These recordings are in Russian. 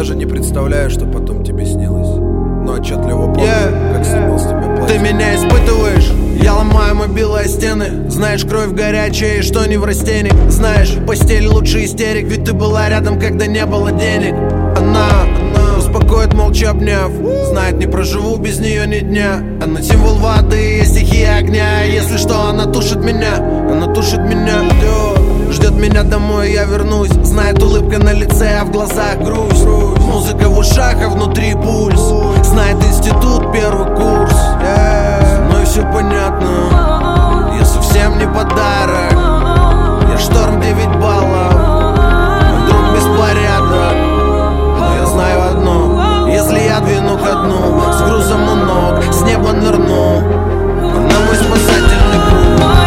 Даже не представляю, что потом тебе снилось. Но отчетливо помню, как снимал с тебя платье. Ты меня испытываешь, я ломаю мобилы о стены. Знаешь, кровь горячая и что не в растении. Знаешь, в постели лучше истерик, ведь ты была рядом, когда не было денег. Она успокоит, молча обняв. Знает, не проживу без нее ни дня. Она символ воды и стихия огня. Если что, она тушит меня, она тушит меня. Ждет меня домой, я вернусь. Знает, улыбка на лице, а в глазах грусть. Музыка в ушах, а внутри пульс. Знает, институт, первый курс. Но и все понятно, я совсем не подарок. Я шторм 9 баллов, мой друг беспорядок. Но я знаю одно, если я двину ко дну, с грузом у ног, с неба нырну. Она мой спасательный круг.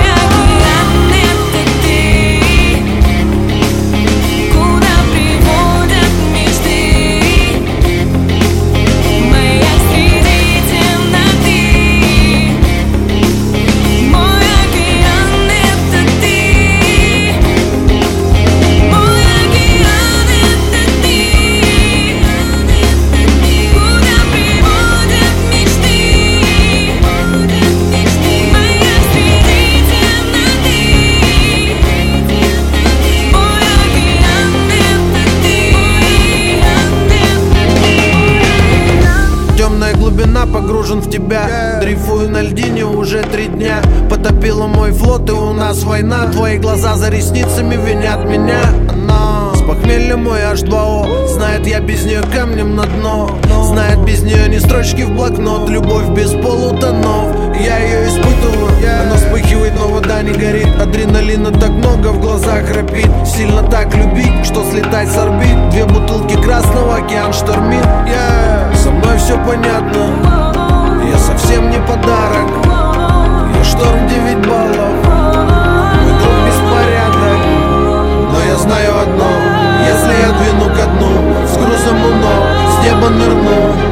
Погружен в тебя, дрейфую на льдине уже 3 дня. Потопила мой флот и у нас война. Твои глаза за ресницами винят меня. Она с похмелья мой H2O. Знает, я без нее камнем на дно. Знает, без нее ни строчки в блокнот. Любовь без полутонов, я ее испытываю. Она вспыхивает, но вода не горит. Адреналина так много, в глазах храпит. Сильно так любить, что слетать с орбит. 2 бутылки красного, океан штормит. Со мной все понятно, я совсем не подарок. Я шторм 9 баллов, мой друг беспорядок. Но я знаю одно, если я двину ко дну, с грузом у ног, с неба нырну.